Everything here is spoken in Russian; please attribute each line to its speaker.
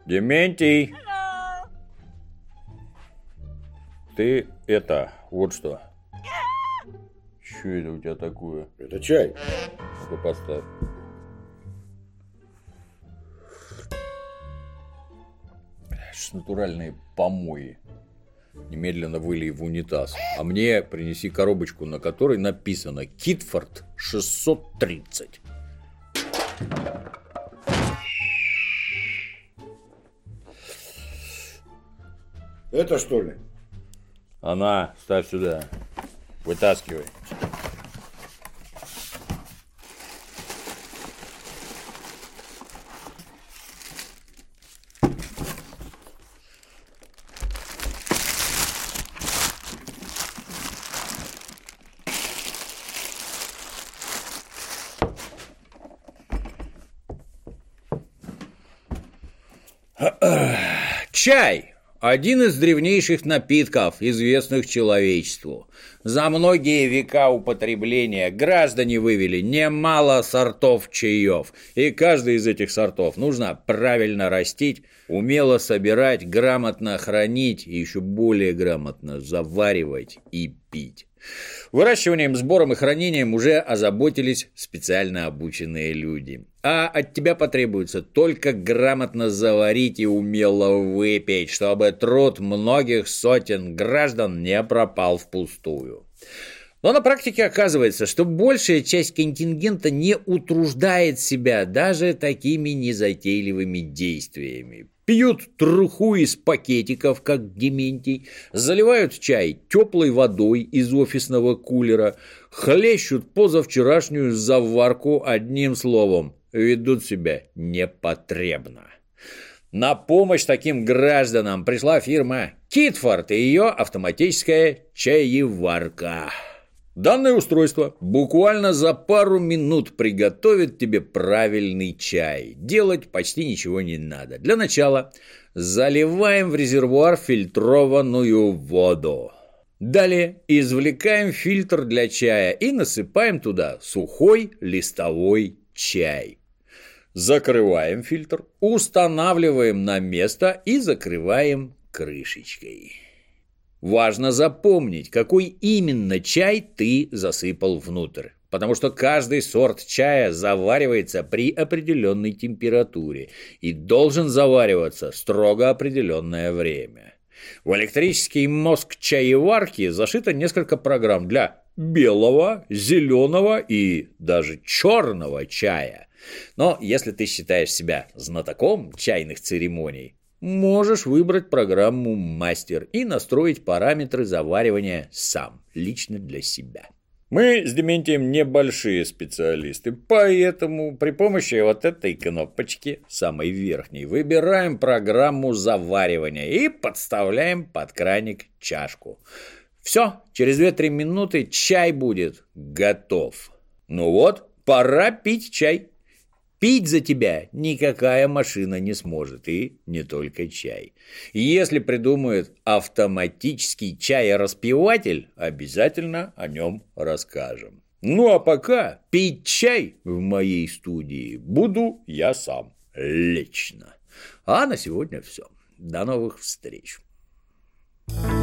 Speaker 1: Дементий! Ты вот что. Что это у тебя такое?
Speaker 2: Это чай.
Speaker 1: Ну-ка поставь. Натуральные помои. Немедленно вылей в унитаз. А мне принеси коробочку, на которой написано Китфорд 630.
Speaker 2: Это что ли?
Speaker 1: Она, ставь сюда. Вытаскивай. Чай – один из древнейших напитков, известных человечеству. За многие века употребления граждане вывели немало сортов чаев, и каждый из этих сортов нужно правильно растить, умело собирать, грамотно хранить и еще более грамотно заваривать и пить. Выращиванием, сбором и хранением уже озаботились специально обученные люди. А от тебя потребуется только грамотно заварить и умело выпить, чтобы труд многих сотен граждан не пропал впустую. Но на практике оказывается, что большая часть контингента не утруждает себя даже такими незатейливыми действиями. Пьют труху из пакетиков, как Дементий, заливают чай теплой водой из офисного кулера, хлещут позавчерашнюю заварку, одним словом, ведут себя непотребно. На помощь таким гражданам пришла фирма Китфорд и ее автоматическая чаеварка. Данное устройство буквально за пару минут приготовит тебе правильный чай. Делать почти ничего не надо. Для начала заливаем в резервуар фильтрованную воду. Далее извлекаем фильтр для чая и насыпаем туда сухой листовой чай. Закрываем фильтр, устанавливаем на место и закрываем крышечкой. Важно запомнить, какой именно чай ты засыпал внутрь, потому что каждый сорт чая заваривается при определенной температуре и должен завариваться строго определенное время. В электрический мозг чаеварки зашито несколько программ для белого, зеленого и даже черного чая. Но если ты считаешь себя знатоком чайных церемоний, можешь выбрать программу «Мастер» и настроить параметры заваривания сам, лично для себя. Мы с Дементием небольшие специалисты, поэтому при помощи вот этой кнопочки, самой верхней, выбираем программу заваривания и подставляем под краник чашку. Все, через 2-3 минуты чай будет готов. Ну вот, пора пить чай. Пить за тебя никакая машина не сможет, и не только чай. Если придумают автоматический чаераспиватель, обязательно о нем расскажем. Ну а пока пить чай в моей студии буду я сам, лично. А на сегодня все. До новых встреч.